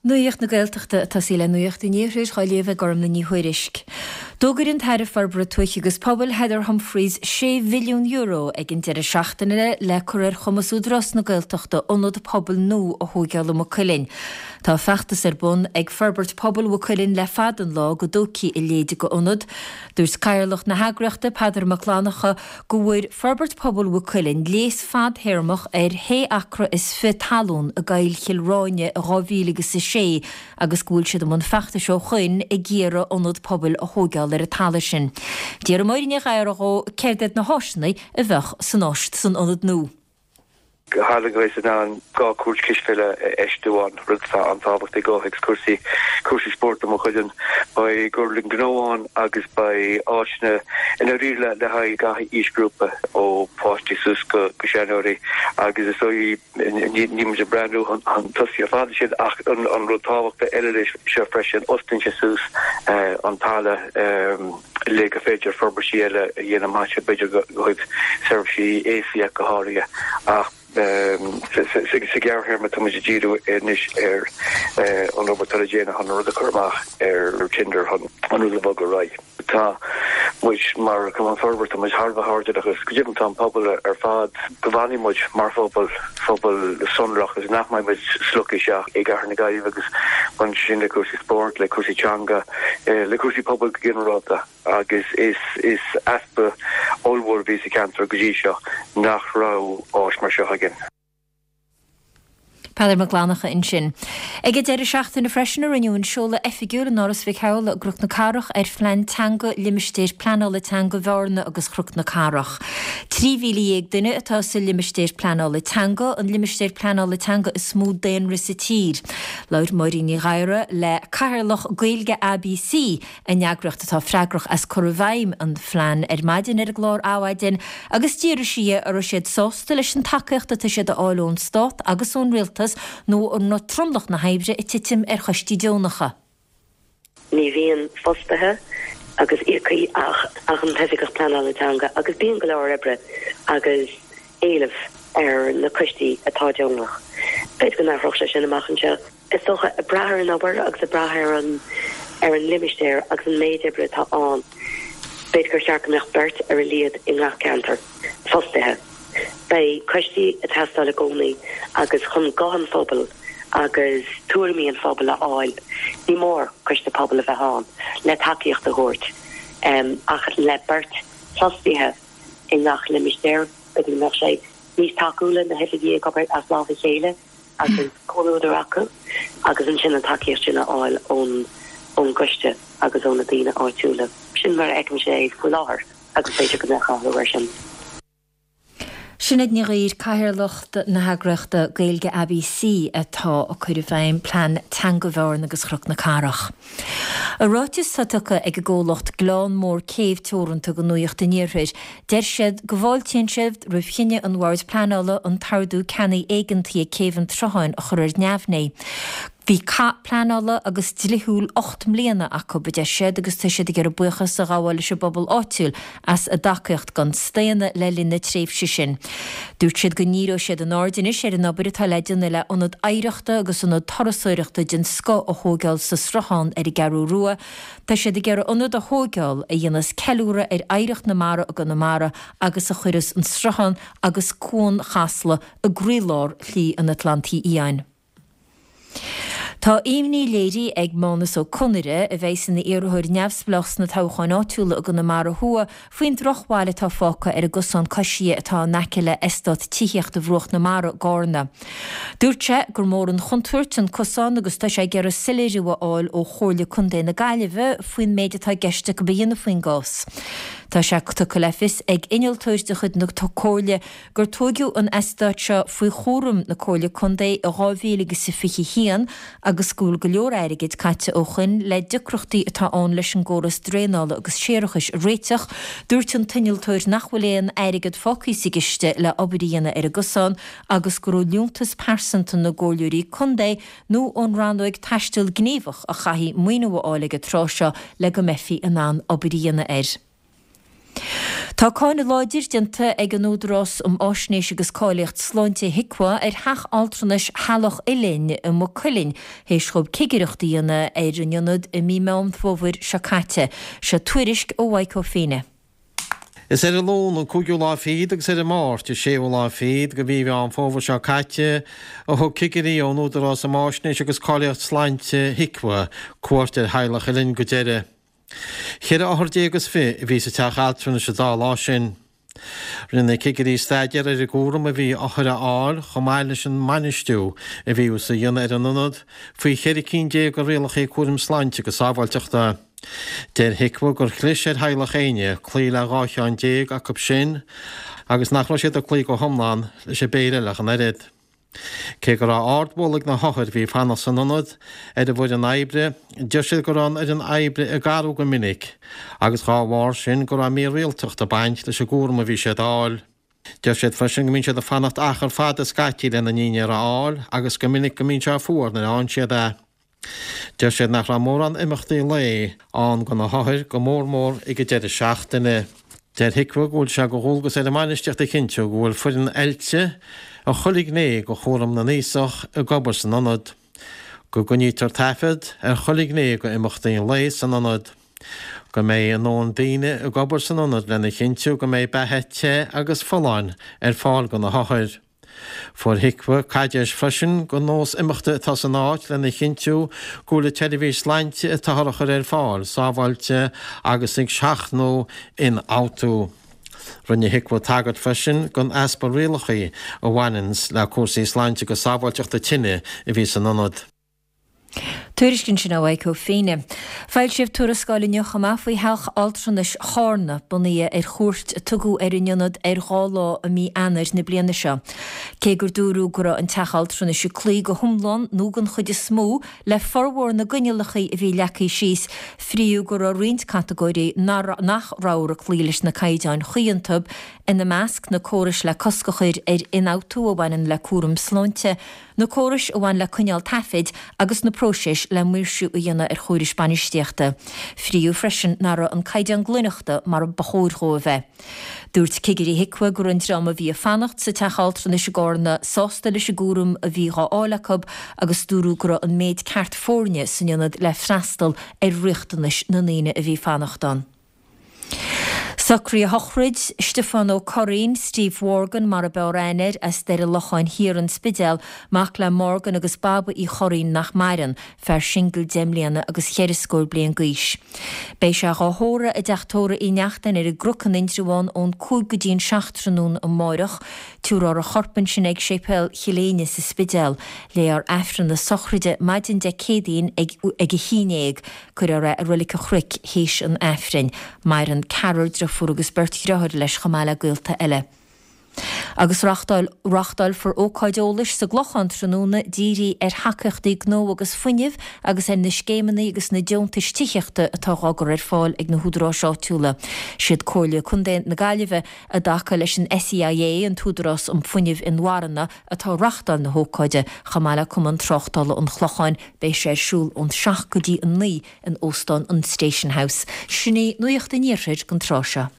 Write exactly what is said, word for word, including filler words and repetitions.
Nuíocht na Gaeltachta tá sí le nuíocht in níomhréis chailléomh gorm na níhuirisc. Dógurinn thar farbre tuiche agus pobl Heather Humphreys sé milliún euro ag in deire seachtainile le chuir chumasú dros na Gaeltachta onad pobl nó a thógeal mo Cuillinn. Tá feachtas ar bun ag farbert pobl wo Cuillinn le fadan lá go dóci i léide go onad. Dús cairlach na hagraachta Peadar Maclánacha go bhfuir farbert pobl wo Cuillinn lés fad héirmach ar hé acra is fi talún a gail chilráine a rávíligus sa sé agus gúil siad am an feachta seo chuin i ggéire onad pobl a thógeal ar a tala sin. Díar mairine gair go céirdead na hóisnaí a bheith san áist san onad nó. Hálagáis an gá cuairt cisfile eisteúán rudsa an tábhacht i gáth excursaí cuasaí sport am chuideann ba gurling gnóáin agus ba áisne ina riile le haid gath ísgrúpa ó páistí sus go go seanóirí agus is sóí níimiid a brandú an tosí a fáda siad ach an rud tábhachta eile se freisin ostain se sus an tála le go féidir forbar síile dhéana máise beidir goid servicí éí go háirithe ach sig gearhéir me tuid ddíú níos ar an obertalgéine an rud a chumach ar tinder an ú bag go raid. Tá muid mar cum an forbert muid Harbh háde agus gojiban tá pobl ar fad gohhaní muid mar fóbal fóbal sunrach is nach mai muid sluki seach ag gar na gaiileh agus man sin le cuasí sport le cuasí teanga le cuasí pobl ginráta agus is is aspa allhór ví cantar godí seo nach rá áis mar seo agin. Peadar Maclánacha in sin. Ag deire seachtain na freisin a riniún seola effigiúil an áras bhí cheola a gruch na carach ar flein teanga limistéir planála teanga bharna agus chruch na carach. Trí mhíle ag duine atá sa limistéir planála teanga an limistéir planála teanga is smú déan risa tír. Lair Moiríní Ghaire le cairlach Gaeilge A B C a neagracht atá freigrach as corvaim an flein ar maidin ar glár áhaidin agus tíir si ar a siad sósta leis an takeocht a siad a áilún stát agus ón rialtas nó ar nó tromlach na haibre i titim ar chostí deonacha. Ní bhíon fostathe agus ícaí ach ach an thefiigech planálatanga agus bíon go leir ebre agus éileh ar na costí atá deonach. Beit go nachroch sin amachchanse is socha a brathir an obair agus a brathir an ar an limistéir agus an méid ebre tá an. Beit gur seacameach bert ar a liad in ngach cantar fostathe. Bei costí a testála gcónaí agus chun gahan phobal agus tuairmí an phobal a áil. Ní mór coiste pobl a bheith hán le takeíocht a ghuairt. Um, ach le bert plastíthe in nach limistéir agus nach sé níos takeúla na hefigí gobert as láfa chéile agus cóúidir acu agus an sin an takeíocht sin a áil ón ón coiste agus ón na dtíine áitiúla. Sin mar eicm sé go láthir agus féidir go nacháthir sin. Sinned ní réir cairlacht na hagraachta Gaeilge A B C atá a chuir féin plan teanga bharn agus chruch na carach. A rátis tucha ag ggólacht glán mór céimh teoranta go nuíocht in níorthréis, deir siad go bháiltíonn siad roimh chinne an bhhaid planála an tardú ceannaí éigeantí a céimh an trochain a chuir neamhnaí. Bhí cap planála agus dilithúil ocht mbliana acu be de siad agus tu siad gur buchas a gáháil se bobbal áitiúil as a dacaocht gan stéanna le lína tréimhse sin. Dúirt siad go níró siad an áirdine sé an obair tá leideanna le onad éireachta agus onad tarasóireachta gin sco a thógáil sa srathán ar i garú rua, tá siad gur onad a thógáil a dhéanas ceúra ar éireacht na mara a go na mara agus a chuiras an srathán agus cún chasla a grílár lí an Atlantí íain. Tá éimní léirí ag mánas ó Conire a bheits na iarthúir neamhsplachs na táchain áitiúla a go na mar thua faoin drochháile tá fáca ar a gusán cosí atá neceile istát tííocht a bhruach na mar gána. Dúirte gur mór an chontúirt an cosán agus tá sé gur a siléirú áil ó chóirla chundé na gaiileh faoin méid atá geiste go bíonna faoin gás. Tá se tu lefis ag inoltóir de chud nach tá cóirle gur tógiú an istát seo faoi chórum na cóirla chundé a rábhélagus sa fichi hían agus scúl go leor airigid caite ó chuin le dicrochtaí atá an leis an ggóras dréála agus séirechas réiteach dúirt an tinnealtóir nachhfuléon airigid focaí sigiste le obaíana ar a gusán agus go leúntas persanta na ggóliúí chundé nó ón ranúig taistil gníomhach a chaithí muoineh álaige tráseo le go mefií an an obaíana air. Tá cáinna láidir dinta ag an údarrás um áisnéis agus cáileacht sláinte hicwa ar heach altranas halach ilin i mo cuilin héis chob cigireachtaíana ar an ionad i mí meam fóbhar sacate se tuairisc ó Waiko féine. Is er a lón an cúgiú lá féad agus er a máirt is séú lá féad go bhí an fóbhar se caite ó thug cigirí ón údarrás am áisnéis agus cáileacht sláinte hicwa cuairtear heilech ilin go deire. Chéad áthir agus fi bhí sa teach altrana se dá lá sin. Rinne cigirí staidir ar a gúram a bhí áthir a áil chomáile sin manisteú a bhí sa dhéana ar an nunad faoi chéad cín dé go réalach é cuairm sláinte go sábhailteachta. Déir hicwa gur chlis ar heilech aine clí le gáithán déag a cup sin agus nach siad a clí go thomláin leis sé béire leach an airid. Cé gur á ardbólaigh na hothir bhí fannas san nunad ar a bhfuid an aibre, deir siad gur an ar an aibre a garú go minic, agus gá bhhar sin gur a mí réalteach a baint leis a gúrma bhí siad áil. Deir siad freisin go mín siad a fannacht achar fad a scatí lena níine ar áil, agus go minic go mín se a fuair na an siad a. Deir siad nach ra mór an imachtaí lé an go na hothir go mór mór i go deidir seachtainna. Deir hicwa gúil se go hólgus ar a manisteach a cinnte gúil fuirin eilte a cholig né go chóram na níosach a gobar san anad. Go gonítar tafid ar cholig né go imachtaí lé san anad. Go mé an nóan daine a gobar san anad lena cinnte go mé behette agus foláin ar fáil go na hothir. For hicwa caideis freisin go nós imachta tá san áit lena cinnte gúla televís leinte a táthachar ar fáil, sábhailte agus ag seach nó in autó. Rinne hicwa tagad freisin gon aspa réalachaí a bhainins le cuasaí sláinte go sábhailte a tinine i bhí san anad. Tuairiscinn sin á Waiko féine. Fáil sibh tuarascáilin neocha faoi heach altranas chána bunaí ar chuairt tugu ar an ionad ar ghála a mí anar na bliana seo. Cé gur dúrú gur an teach altranas siú clí go thumláin nó gan chuide smó le forhór na gcuinealachaí a bhí lecaí síos fríú gur a riint categóí nach ráir a clílis na caiideáin chuíontub ina measc na córas le coscachuir ar inátú a bhainean le cuaram sláinte, na córas a bhain le cuineal tafid agus na próisis le muirsú a dhéana ar chuir Spanisteachta. Fríú freisin nara an caiideán glúineachta mar an bachóir go bheith. Dúirt cigirí hicwa gur an drama bhí a fannacht sa teach altrana se gána sásta leis a gúrum a bhí gá álacab agus dúrú gur an méid ceart fórne san ionad le freastal ar riachtanis na naine a bhí fannachtan. Sacrí a Hochrid, Stefano Corín, Steve Morgan mar a bereiner as deir a locháin hir an spidel mac le Morgan agus Baba í Chorín nach Mairan fer singl demliana agus cheriscóir blian gais. Bei se áthóra a deachtóra í neachtain ar a grucan intriúán ón cúgadín seachtranún a máireach túrá a chorpan sin ag sépel chiléine sa spidel le ar efran na sochride maidin de cédín ag ag a hínéig cur ar a rulica chric héis an efrin Mairan Carol fuair agus bertíreathir leis chamála gaolta eile. Agus rachtáil rachtáil for ócáideolais sa glochan tróna dírí ar haceachtaí gnó agus fuineh agus ar na scéimeanna agus na deontais tícheachta atá gágur ar fáil ag na húdrá seáitiúla. Siad cóirle chundéint na Gaillimhe a dacha leis an S I A an túdrás um fuineh in Waranna atá rachtáil na hócáide chamála cum an trochtála an chlocháin bei sé siúl ón seach go dtí an ní in Óstán an Station House. Sinné nuocht a níortrid gan tráise.